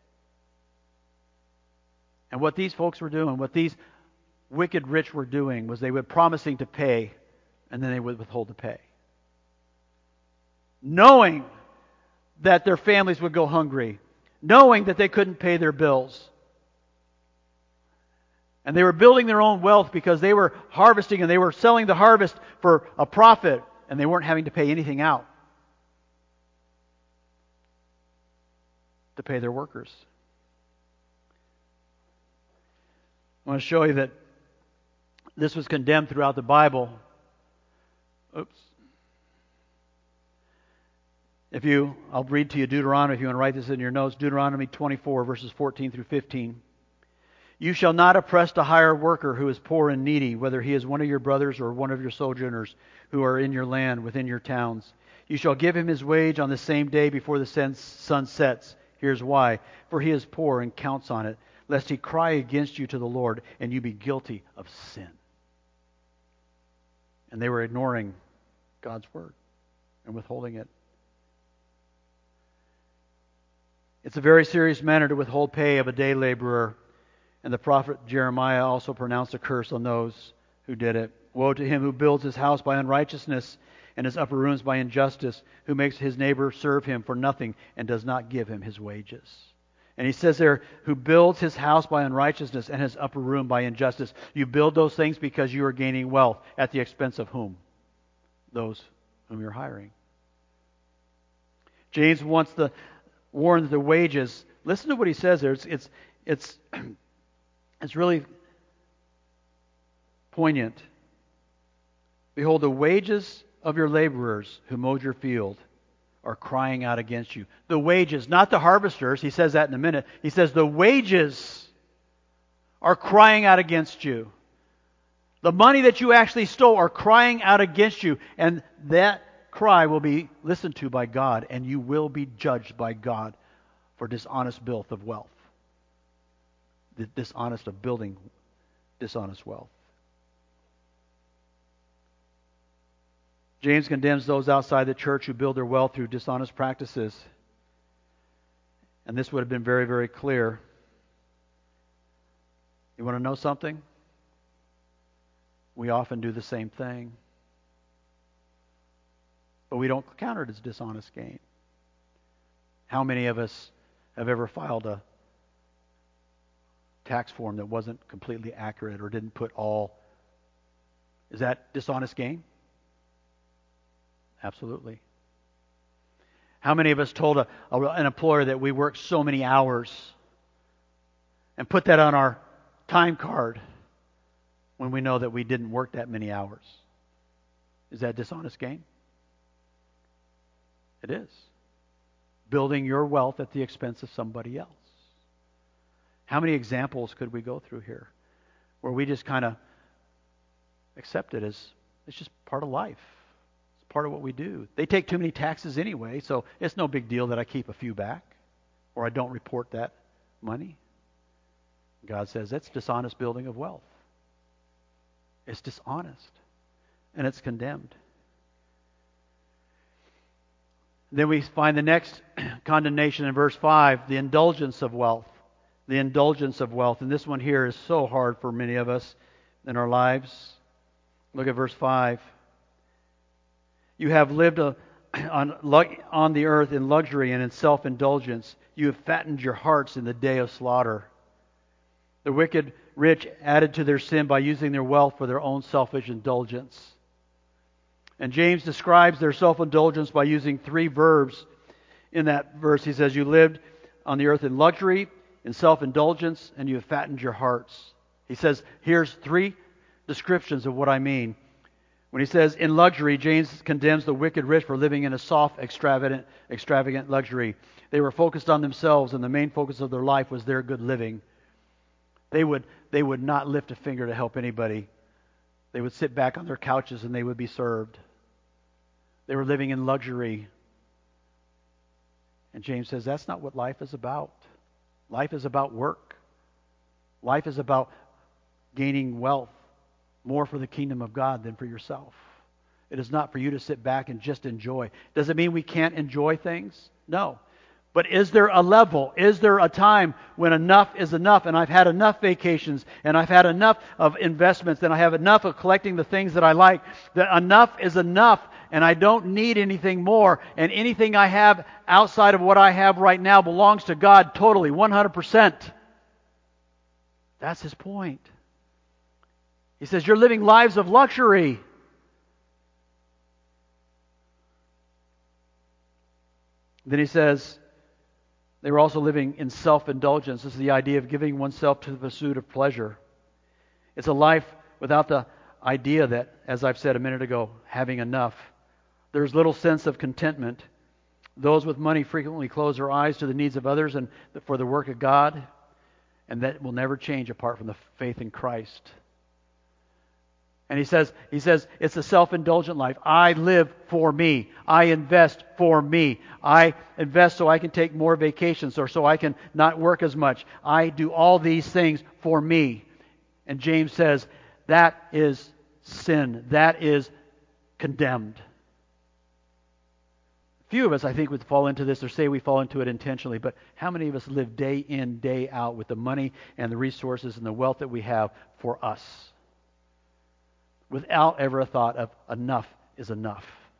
Speaker 1: And what these folks were doing, what these wicked rich were doing, was they were promising to pay, and then they would withhold the pay. Knowing that their families would go hungry, knowing that they couldn't pay their bills. And they were building their own wealth because they were harvesting and they were selling the harvest for a profit, and they weren't having to pay anything out to pay their workers. I want to show you that this was condemned throughout the Bible. Oops. If you, I'll read to you Deuteronomy, if you want to write this in your notes. Deuteronomy twenty-four, verses fourteen through fifteen. You shall not oppress a hired worker who is poor and needy, whether he is one of your brothers or one of your sojourners who are in your land, within your towns. You shall give him his wage on the same day before the sun sets. Here's why. For he is poor and counts on it, lest he cry against you to the Lord, and you be guilty of sin. And they were ignoring God's word and withholding it. It's a very serious matter to withhold pay of a day laborer. And the prophet Jeremiah also pronounced a curse on those who did it. Woe to him who builds his house by unrighteousness and his upper rooms by injustice, who makes his neighbor serve him for nothing and does not give him his wages. And he says there, who builds his house by unrighteousness and his upper room by injustice. You build those things because you are gaining wealth. At the expense of whom? Those whom you're hiring. James wants to warn that the wages. Listen to what he says there. It's it's it's, it's really poignant. Behold, the wages of your laborers who mowed your field are crying out against you. The wages, not the harvesters. He says that in a minute. He says the wages are crying out against you. The money that you actually stole are crying out against you. And that cry will be listened to by God, and you will be judged by God for dishonest build of wealth. The dishonest of building dishonest wealth. James condemns those outside the church who build their wealth through dishonest practices. And this would have been very, very clear. You want to know something? We often do the same thing. But we don't count it as dishonest gain. How many of us have ever filed a tax form that wasn't completely accurate or didn't put all? Is that dishonest gain? Absolutely. How many of us told a, a, an employer that we worked so many hours and put that on our time card when we know that we didn't work that many hours? Is that dishonest gain? It is. Building your wealth at the expense of somebody else. How many examples could we go through here where we just kind of accept it as it's just part of life? It's part of what we do. They take too many taxes anyway, so it's no big deal that I keep a few back or I don't report that money. God says that's dishonest building of wealth. It's dishonest, and it's condemned. Then we find the next condemnation in verse five, the indulgence of wealth. The indulgence of wealth. And this one here is so hard for many of us in our lives. Look at verse five. You have lived a, on, on the earth in luxury and in self-indulgence. You have fattened your hearts in the day of slaughter. The wicked rich added to their sin by using their wealth for their own selfish indulgence. And James describes their self-indulgence by using three verbs in that verse. He says, you lived on the earth in luxury, in self-indulgence, and you have fattened your hearts. He says, here's three descriptions of what I mean. When he says in luxury, James condemns the wicked rich for living in a soft, extravagant, extravagant luxury. They were focused on themselves, and the main focus of their life was their good living. They would, they would not lift a finger to help anybody. They would sit back on their couches and they would be served. They were living in luxury. And James says that's not what life is about. Life is about work. Life is about gaining wealth, more for the kingdom of God than for yourself. It is not for you to sit back and just enjoy. Does it mean we can't enjoy things? No. But is there a level? Is there a time when enough is enough, and I've had enough vacations, and I've had enough of investments, and I have enough of collecting the things that I like, that enough is enough, and I don't need anything more, and anything I have outside of what I have right now belongs to God totally, one hundred percent. That's his point. He says, you're living lives of luxury. Then he says, they were also living in self-indulgence. This is the idea of giving oneself to the pursuit of pleasure. It's a life without the idea that, as I've said a minute ago, having enough. There's little sense of contentment. Those with money frequently close their eyes to the needs of others and for the work of God, and that will never change apart from the faith in Christ. And he says, he says, it's a self-indulgent life. I live for me. I invest for me. I invest so I can take more vacations or so I can not work as much. I do all these things for me. And James says, that is sin. That is condemned. Few of us, I think, would fall into this or say we fall into it intentionally, but how many of us live day in, day out with the money and the resources and the wealth that we have for us, without ever a thought of enough is enough?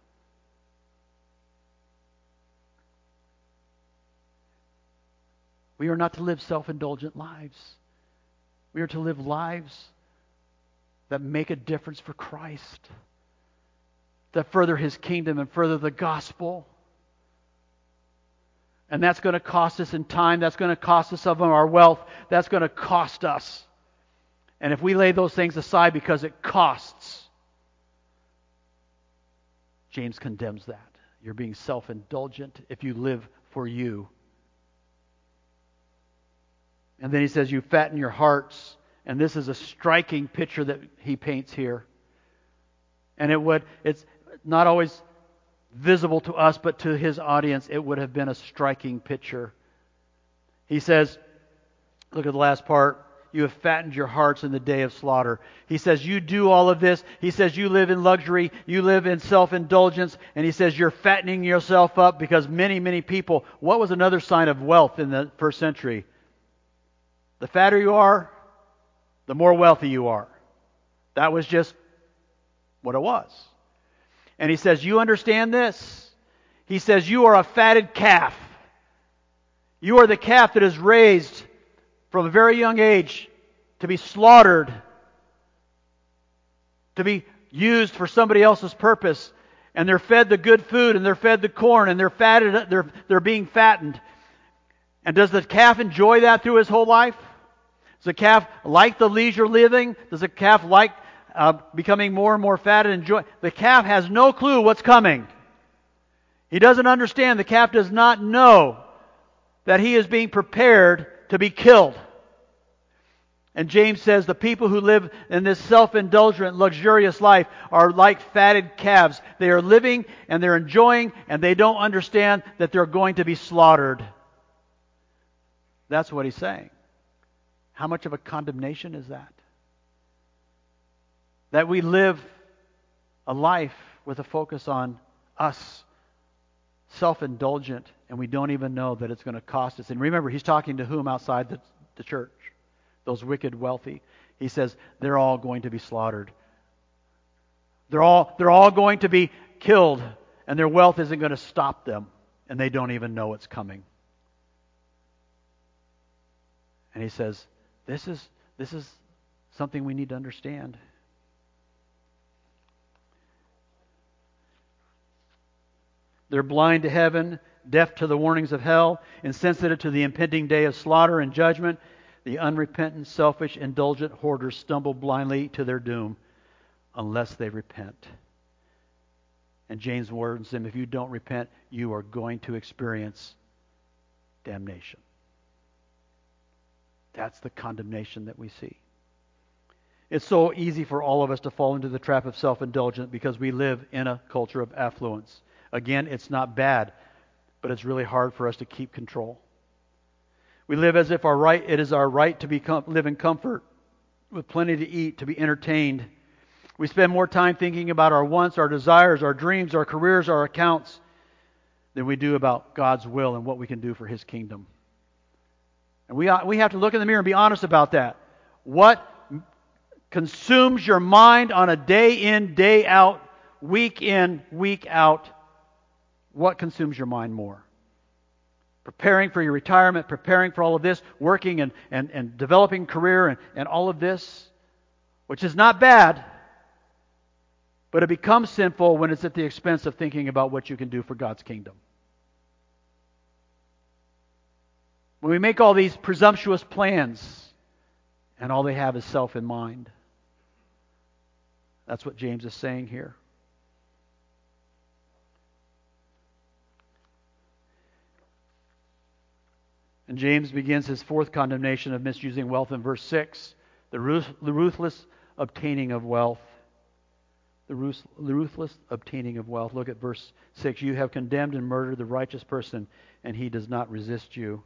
Speaker 1: We are not to live self-indulgent lives. We are to live lives that make a difference for Christ, that further His kingdom and further the gospel. And that's going to cost us in time. That's going to cost us some of our wealth. That's going to cost us. And if we lay those things aside because it costs, James condemns that. You're being self-indulgent if you live for you. And then he says, you fatten your hearts. And this is a striking picture that he paints here. And it would, it's not always visible to us, but to his audience, it would have been a striking picture. He says, look at the last part. You have fattened your hearts in the day of slaughter. He says you do all of this. He says you live in luxury. You live in self-indulgence. And he says you're fattening yourself up because many, many people... What was another sign of wealth in the first century? The fatter you are, the more wealthy you are. That was just what it was. And he says, you understand this? He says you are a fatted calf. You are the calf that is raised from a very young age to be slaughtered, to be used for somebody else's purpose. And they're fed the good food, and they're fed the corn, and they're fatted, they're, they're being fattened. And does the calf enjoy that through his whole life? Does the calf like the leisure living? Does the calf like uh, becoming more and more fat and enjoy? The calf has no clue what's coming. He doesn't understand. The calf does not know that he is being prepared to be killed. And James says the people who live in this self-indulgent, luxurious life are like fatted calves. They are living and they're enjoying, and they don't understand that they're going to be slaughtered. That's what he's saying. How much of a condemnation is that? That we live a life with a focus on us, self-indulgent, and we don't even know that it's going to cost us. And remember, he's talking to whom outside the, the church? Those wicked wealthy. He says they're all going to be slaughtered. They're all, they're all going to be killed, and their wealth isn't going to stop them, and they don't even know it's coming. And he says, this is, this is something we need to understand. They're blind to heaven, deaf to the warnings of hell, insensitive to the impending day of slaughter and judgment. The unrepentant, selfish, indulgent hoarders stumble blindly to their doom unless they repent. And James warns them, if you don't repent, you are going to experience damnation. That's the condemnation that we see. It's so easy for all of us to fall into the trap of self-indulgence because we live in a culture of affluence. Again, it's not bad, but it's really hard for us to keep control. We live as if our right it is our right to become, live in comfort, with plenty to eat, to be entertained. We spend more time thinking about our wants, our desires, our dreams, our careers, our accounts, than we do about God's will and what we can do for His kingdom. And we we have to look in the mirror and be honest about that. What consumes your mind on a day in, day out, week in, week out? What consumes your mind more? Preparing for your retirement, preparing for all of this, working and, and, and developing career and, and all of this, which is not bad, but it becomes sinful when it's at the expense of thinking about what you can do for God's kingdom. When we make all these presumptuous plans and all they have is self in mind. That's what James is saying here. And James begins his fourth condemnation of misusing wealth in verse six. The, ruth, the ruthless obtaining of wealth. The, ruth, the ruthless obtaining of wealth. Look at verse six. You have condemned and murdered the righteous person, and he does not resist you.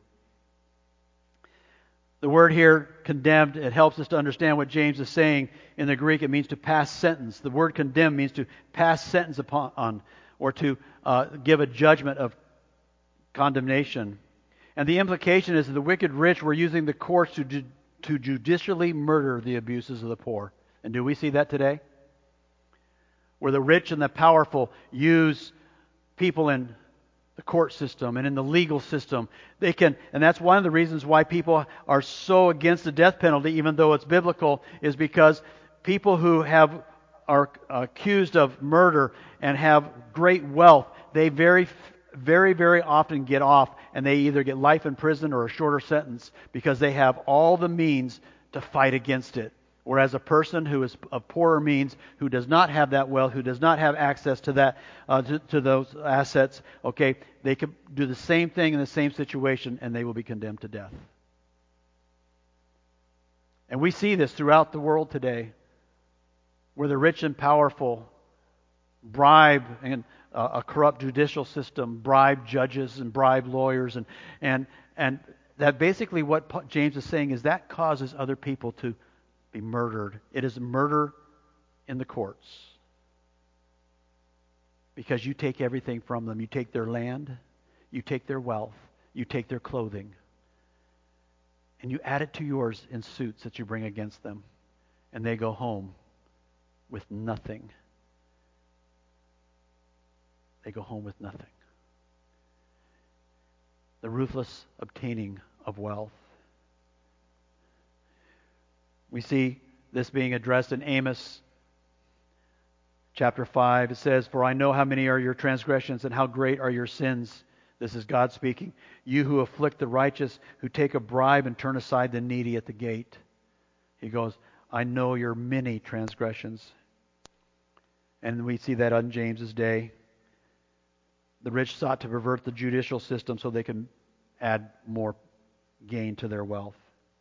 Speaker 1: The word here, condemned, it helps us to understand what James is saying. In the Greek, it means to pass sentence. The word condemn means to pass sentence upon, on, or to uh, give a judgment of condemnation. And the implication is that the wicked rich were using the courts to, ju- to judicially murder the abuses of the poor. And do we see that today? Where the rich and the powerful use people in the court system and in the legal system. They can, and that's one of the reasons why people are so against the death penalty, even though it's biblical, is because people who have are accused of murder and have great wealth, they very very, very often get off, and they either get life in prison or a shorter sentence because they have all the means to fight against it. Whereas a person who is of poorer means, who does not have that wealth, who does not have access to that, uh, to, to those assets, okay, they could do the same thing in the same situation, and they will be condemned to death. And we see this throughout the world today, where the rich and powerful bribe and Uh, a corrupt judicial system, bribe judges and bribe lawyers, and and and that basically what James is saying is that causes other people to be murdered. It is murder in the courts because you take everything from them. You take their land, you take their wealth, you take their clothing, and you add it to yours in suits that you bring against them, and they go home with nothing. They go home with nothing. The ruthless obtaining of wealth. We see this being addressed in Amos chapter five. It says, "For I know how many are your transgressions and how great are your sins." This is God speaking. "You who afflict the righteous, who take a bribe and turn aside the needy at the gate." He goes, "I know your many transgressions." And we see that on James's day. The rich sought to pervert the judicial system so they can add more gain to their wealth.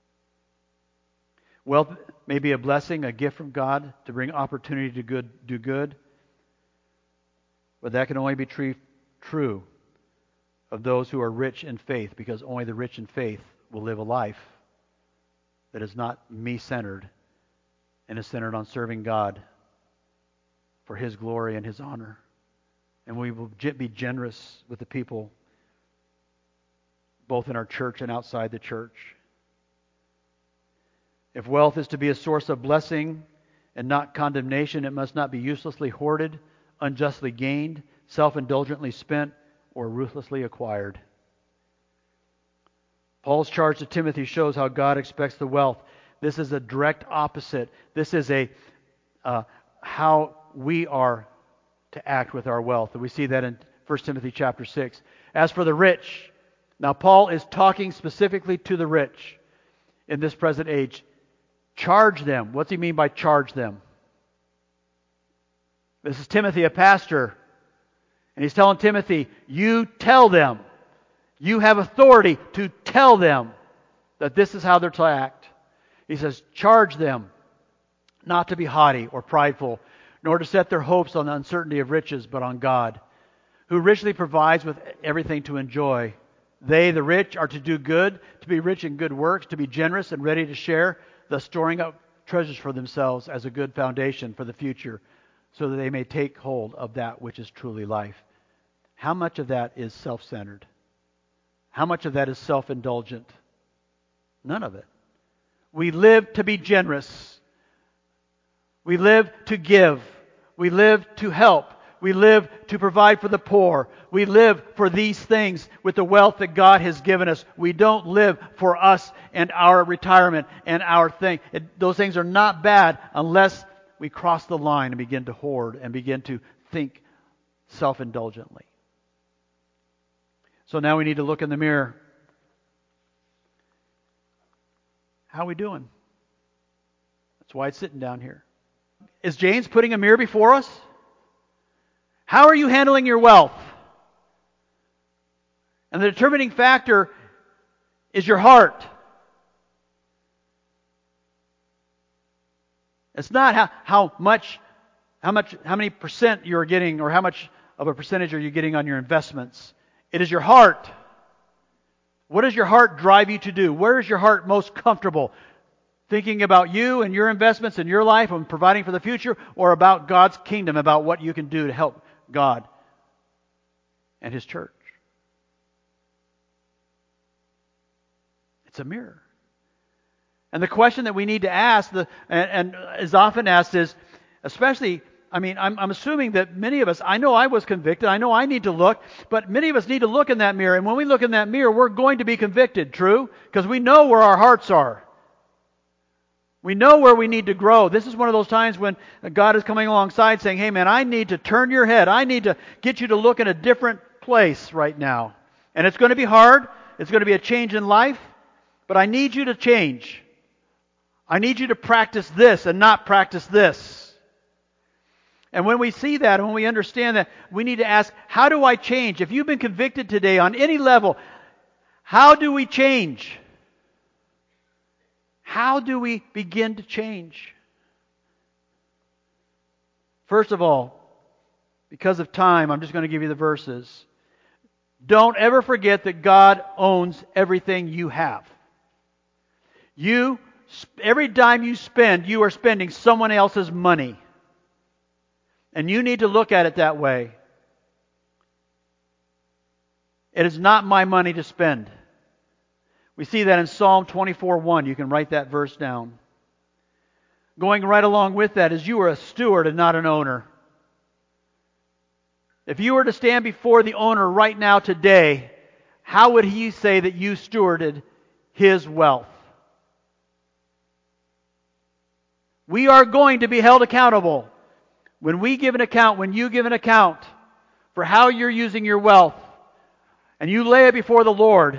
Speaker 1: Wealth may be a blessing, a gift from God to bring opportunity to good, do good, but that can only be true, true of those who are rich in faith, because only the rich in faith will live a life that is not me-centered and is centered on serving God for His glory and His honor. And we will be generous with the people, both in our church and outside the church. If wealth is to be a source of blessing, and not condemnation. It must not be uselessly hoarded, unjustly gained, self-indulgently spent, or ruthlessly acquired. Paul's charge to Timothy shows how God expects the wealth. This is a direct opposite. This is a uh, how we are to act with our wealth. And we see that in First Timothy chapter six. As for the rich, now Paul is talking specifically to the rich in this present age. Charge them. What's he mean by charge them? This is Timothy, a pastor. And he's telling Timothy, you tell them. You have authority to tell them that this is how they're to act. He says, charge them not to be haughty or prideful, nor to set their hopes on the uncertainty of riches, but on God, who richly provides with everything to enjoy. They, the rich, are to do good, to be rich in good works, to be generous and ready to share, thus storing up treasures for themselves as a good foundation for the future, so that they may take hold of that which is truly life. How much of that is self-centered? How much of that is self-indulgent? None of it. We live to be generous. We live to give. We live to help. We live to provide for the poor. We live for these things with the wealth that God has given us. We don't live for us and our retirement and our thing. It, those things are not bad unless we cross the line and begin to hoard and begin to think self-indulgently. So now we need to look in the mirror. How are we doing? That's why it's sitting down here. Is James putting a mirror before us? How are you handling your wealth? And the determining factor is your heart. It's not how, how much, how much, how many percent you're getting, or how much of a percentage are you getting on your investments. It is your heart. What does your heart drive you to do? Where is your heart most comfortable? Thinking about you and your investments in your life and providing for the future, or about God's kingdom, about what you can do to help God and His church? It's a mirror. And the question that we need to ask, the, and, and is often asked is, especially, I mean, I'm, I'm assuming that many of us, I know I was convicted, I know I need to look, but many of us need to look in that mirror. And when we look in that mirror, we're going to be convicted, true? Because we know where our hearts are. We know where we need to grow. This is one of those times when God is coming alongside saying, hey man, I need to turn your head. I need to get you to look in a different place right now. And it's going to be hard. It's going to be a change in life. But I need you to change. I need you to practice this and not practice this. And when we see that, and when we understand that, we need to ask, how do I change? If you've been convicted today on any level, how do we change? How do we begin to change? First of all, because of time, I'm just going to give you the verses. Don't ever forget that God owns everything you have. You, every dime you spend, you are spending someone else's money. And you need to look at it that way. It is not my money to spend. We see that in Psalm twenty-four one. You can write that verse down. Going right along with that is you are a steward and not an owner. If you were to stand before the owner right now today, how would he say that you stewarded his wealth? We are going to be held accountable. When we give an account, when you give an account for how you're using your wealth, and you lay it before the Lord,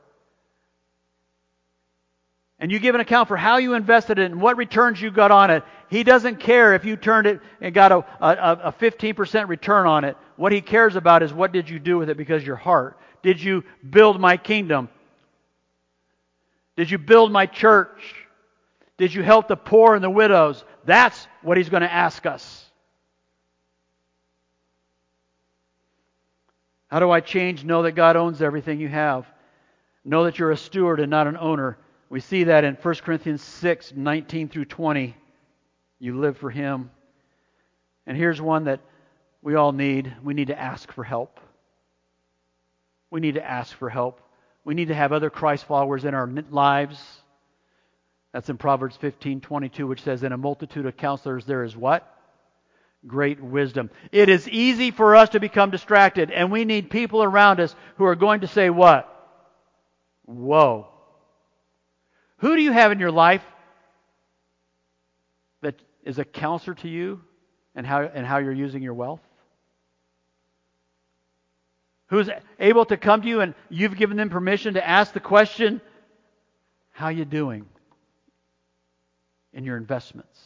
Speaker 1: and you give an account for how you invested it and what returns you got on it, He doesn't care if you turned it and got a, a, a fifteen percent return on it. What He cares about is what did you do with it because your heart. Did you build my kingdom? Did you build my church? Did you help the poor and the widows? That's what He's going to ask us. How do I change? Know that God owns everything you have. Know that you're a steward and not an owner. We see that in First Corinthians six, nineteen through twenty. You live for Him. And here's one that we all need. We need to ask for help. We need to ask for help. We need to have other Christ followers in our lives. That's in Proverbs fifteen twenty-two, which says, in a multitude of counselors there is what? Great wisdom. It is easy for us to become distracted, and we need people around us who are going to say what? Whoa. Who do you have in your life that is a counselor to you and how, and how you're using your wealth? Who's able to come to you and you've given them permission to ask the question, how you doing in your investments?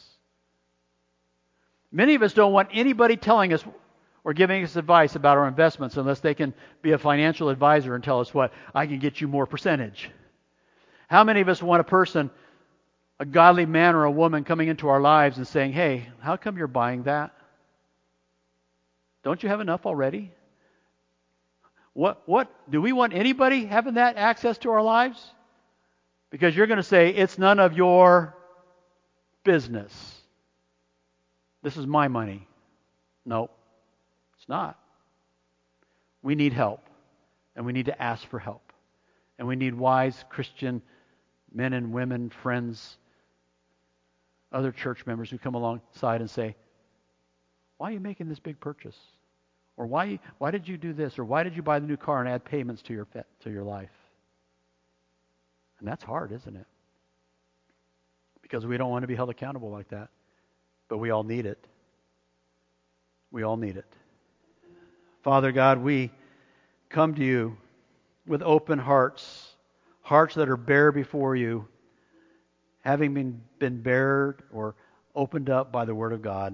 Speaker 1: Many of us don't want anybody telling us or giving us advice about our investments unless they can be a financial advisor and tell us what, I can get you more percentage. How many of us want a person, a godly man or a woman coming into our lives and saying, hey, how come you're buying that? Don't you have enough already? What, what, do we want anybody having that access to our lives? Because you're going to say, it's none of your business. This is my money. No, it's not. We need help. And we need to ask for help. And we need wise Christian men and women, friends, other church members who come alongside and say, why are you making this big purchase? Or why, why did you do this? Or why did you buy the new car and add payments to your to your life? And that's hard, isn't it? Because we don't want to be held accountable like that. But we all need it. We all need it. Father God, we come to you with open hearts, hearts that are bare before you, having been, been bared or opened up by the Word of God.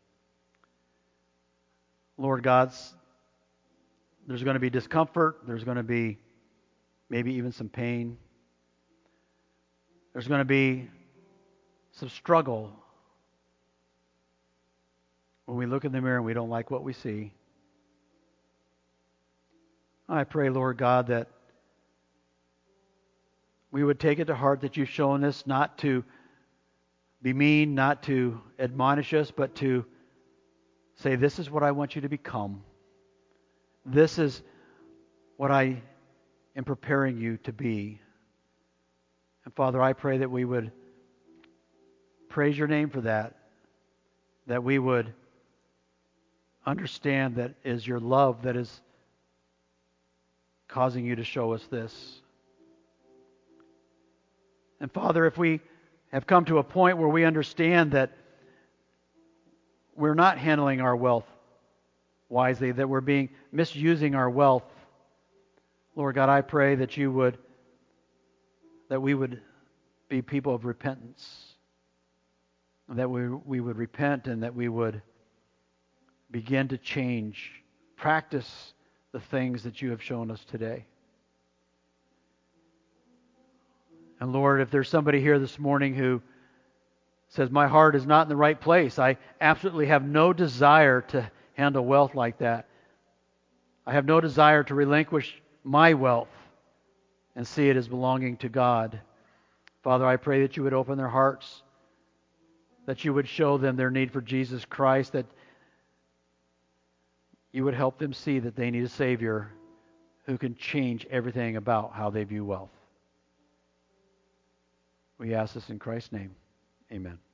Speaker 1: Lord God, there's going to be discomfort. There's going to be maybe even some pain. There's going to be some struggle when we look in the mirror and we don't like what we see. I pray, Lord God, that we would take it to heart that you've shown us not to be mean, not to admonish us, but to say, this is what I want you to become. This is what I am preparing you to be. And Father, I pray that we would praise your name for that, that we would understand that it is your love that is causing you to show us this. And Father, if we have come to a point where we understand that we're not handling our wealth wisely, that we're being misusing our wealth, Lord God, I pray that you would, that we would be people of repentance, that we we would repent and that we would begin to change, practice the things that you have shown us today. And Lord, if there's somebody here this morning who says, my heart is not in the right place, I absolutely have no desire to handle wealth like that. I have no desire to relinquish my wealth and see it as belonging to God. Father, I pray that you would open their hearts, that you would show them their need for Jesus Christ, that you would help them see that they need a Savior who can change everything about how they view wealth. We ask this in Christ's name. Amen.